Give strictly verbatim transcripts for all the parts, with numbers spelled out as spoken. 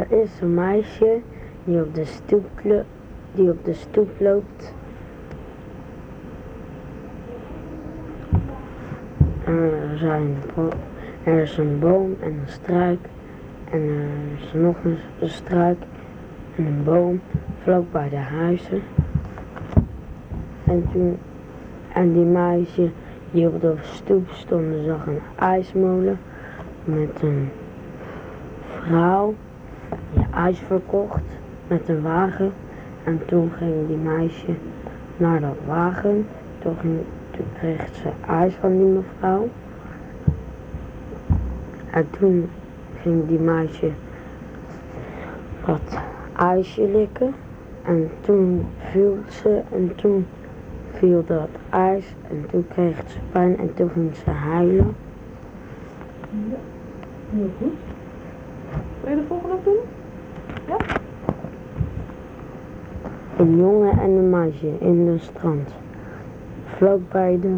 Er is een meisje die op de stoep, die op de stoep loopt. Er, zijn, er is een boom en een struik. En er is nog een struik en een boom vlak bij de huizen. En, toen, en die meisje die op de stoep stond, zag een ijsmolen met een vrouw die ijs verkocht met een wagen. En toen ging die meisje naar dat wagen. Toen, ging, toen kreeg ze ijs van die mevrouw. En toen ging die meisje dat ijsje likken. En toen viel ze en toen viel dat ijs en toen kreeg ze pijn en toen ging ze huilen. Ja, heel goed. Wil je de volgende ook doen? Ja? Een jongen en een meisje in de strand. Vlakbij de,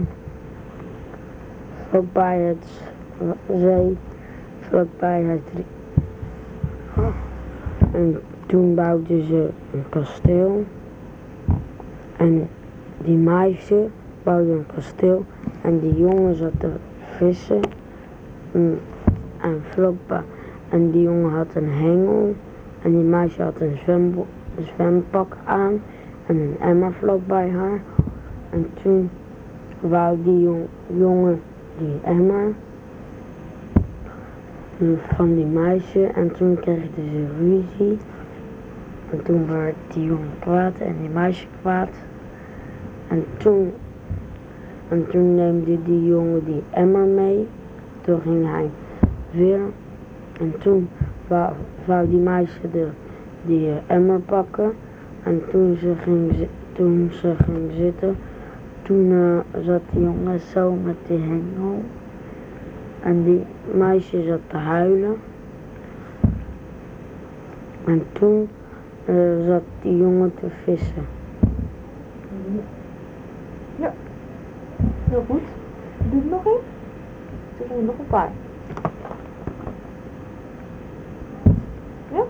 vlakbij het zee, vlakbij het ri- oh. En toen bouwden ze een kasteel. En die meisje bouwde een kasteel en die jongen zat te vissen. En, en vlakbij, en die jongen had een hengel en die meisje had een, zwembo, een zwempak aan en een emmer vlakbij haar. En toen wou die jong, jongen die emmer van die meisje en toen kregen ze ruzie. En toen werd die jongen kwaad en die meisje kwaad. En toen, en toen neemde die jongen die emmer mee. Toen ging hij weer. En toen wou, wou die meisje de, die uh, emmer pakken. En toen ze ging, toen ze ging zitten, toen uh, zat die jongen zo met die hengel. En die meisje zat te huilen. En toen uh, zat die jongen te vissen. Ja, heel goed. Doe er nog één? Er zijn er nog een paar. Ja?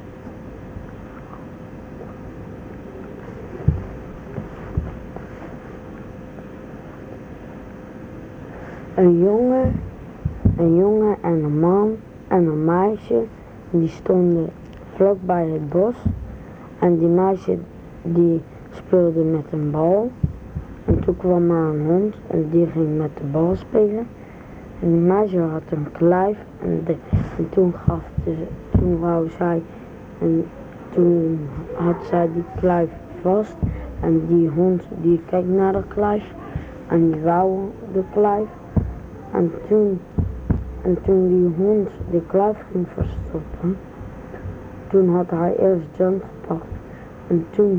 Een jongen, een jongen en een man en een meisje, die stonden vlak bij het bos. En die meisje die speelde met een bal. En toen kwam er een hond en die ging met de bal spelen. En die meisje had een kluif en, de, en toen gaf de, toen wou zij, en toen had zij die kluif vast. En die hond die keek naar de kluif en die wou de kluif. En toen, en toen die hond de kluif ging verstoppen, toen had hij eerst John gepakt. En toen,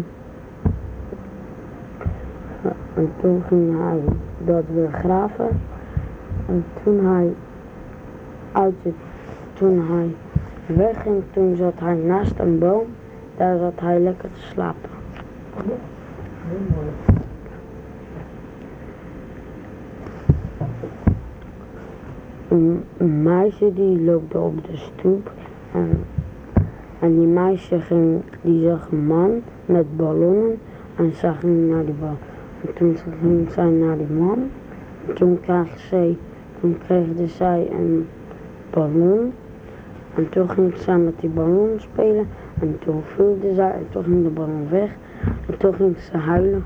en toen ging hij dat weer graven. En toen hij uit het, toen hij wegging, toen zat hij naast een boom. Daar zat hij lekker te slapen. Ja, heel mooi. Een, een meisje die loopte op de stoep en, en die meisje ging, die zag een man met ballonnen en zij ging naar die bal. En toen ging zij naar die man en toen kreeg zij, toen kreeg zij een ballon en toen ging zij met die ballon spelen en toen vulde zij en toen ging de ballon weg en toen ging ze huilen.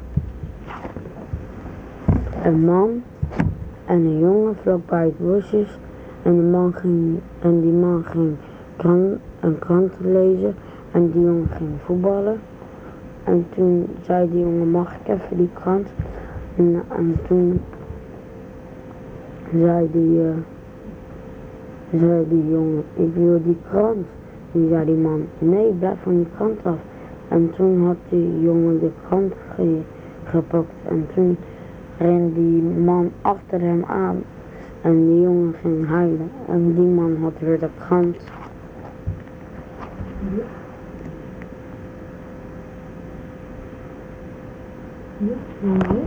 Een man en een jongen vlak bij het bosjes en, de man ging, en die man ging krant, een krant lezen en die jongen ging voetballen. En toen zei die jongen, mag ik even die krant? En, en toen zei die, uh, zei die jongen, ik wil die krant. En zei die man, nee, blijf van die krant af. En toen had die jongen de krant ge, gepakt en toen rende die man achter hem aan en die jongen ging huilen en die man had weer de krant. Ja. Ja, mooi.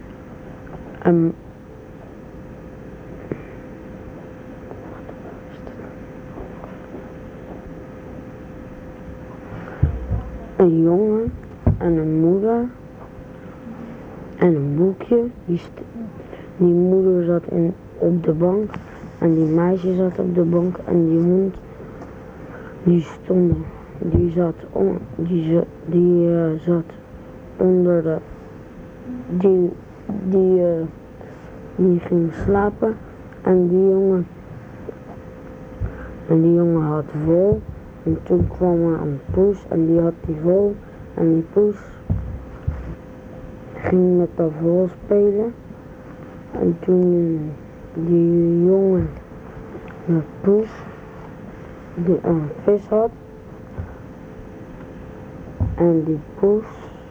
Um, een jongen en een moeder en een boekje. Die, st- die moeder zat in, op de bank en die meisje zat op de bank en die hond die stond, die zat, on, die, z- die uh, zat onder de, die, die, uh, die ging slapen en die jongen, en die jongen had wol en toen kwam er een poes en die had die wol en die poes ging met dat wol spelen en toen die jongen de poes die een vis had en die poes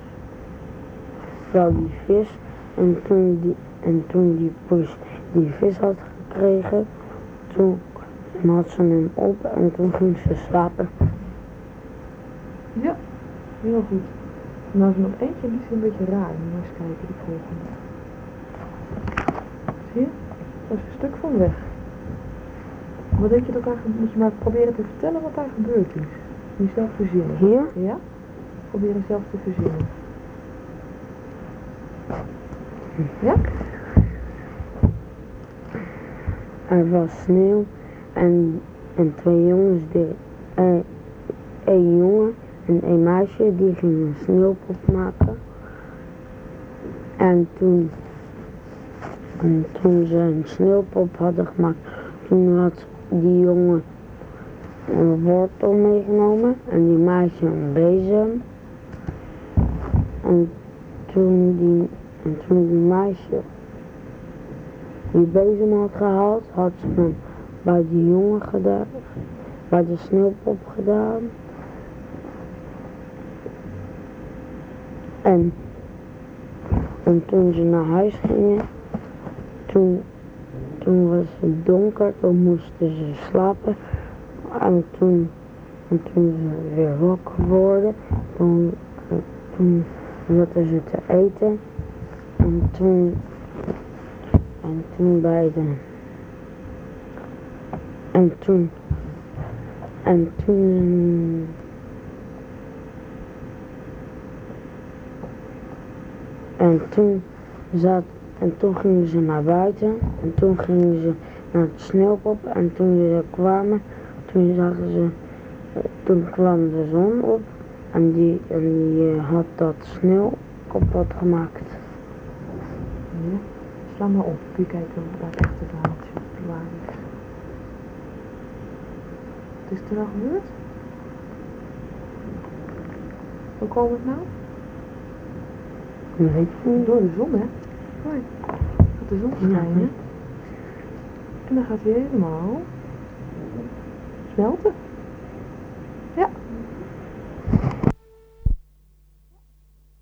wou die vis en toen die, en toen die poes die vis had gekregen, toen had ze hem op en toen ging ze slapen. Ja, heel goed. Nou is er nog eentje, die is een beetje raar. Moet maar eens kijken, die volgende. Zie je? Dat is een stuk van weg. Wat denk je dat daar gebeurt? Moet je maar proberen te vertellen wat daar gebeurd is. Moet je zelf verzinnen. Hier? Ja? Probeer het zelf te verzinnen. Ja? Er was sneeuw en, en twee jongens, die, eh, een jongen en een meisje, die gingen een sneeuwpop maken. En toen, en toen ze een sneeuwpop hadden gemaakt, toen had die jongen een wortel meegenomen en die meisje een bezem. En toen die, en toen die meisje die bezem had gehaald, had ze hem bij die jongen gedaan, bij de sneeuwpop gedaan. En, en toen ze naar huis gingen, toen, toen was het donker, toen moesten ze slapen. En toen, en toen ze weer wakker worden, toen, toen zaten ze te eten. En toen, en toen bij de, en toen, en toen, en toen zat, en toen gingen ze naar buiten en toen gingen ze naar het sneeuwpop en toen ze kwamen, toen zagen ze, toen kwam de zon op en die, en die uh, had dat sneeuw kapot gemaakt. Ja. Sla maar op, kun je kijken waar het echte verhaaltje waar is. Wat is er nou gebeurd? Hoe kwam het nou? Weet je niet. Door de zon, hè? Hoi. Gaat de zon schijnen. En dan gaat hij helemaal smelten.